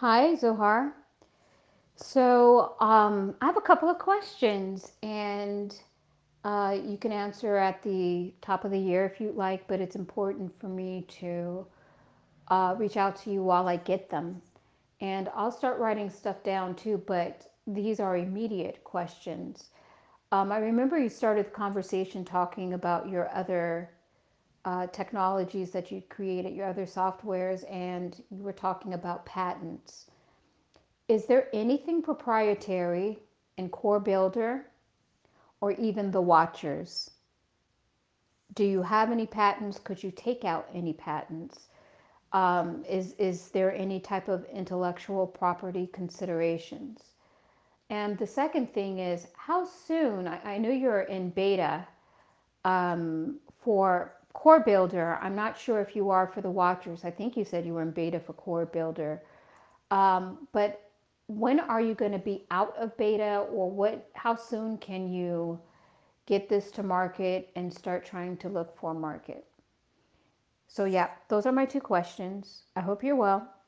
Hi, Zohar. I have a couple of questions, and you can answer at the top of the year if you'd like, but it's important for me to reach out to you while I get them. And I'll start writing stuff down too, but these are immediate questions. I remember you started the conversation talking about your other technologies that you created, your other softwares, and you were talking about patents. Is there anything proprietary in Core Builder or even the Watchers? Do you have any patents? Could you take out any patents? Is there any type of intellectual property considerations? And the second thing is, how soon? I know you're in beta for Core Builder. I'm not sure if you are for the Watchers. I think you said you were in beta for Core Builder. But when are you going to be out of beta, or what? How soon can you get this to market and start trying to look for market? So yeah, those are my two questions. I hope you're well.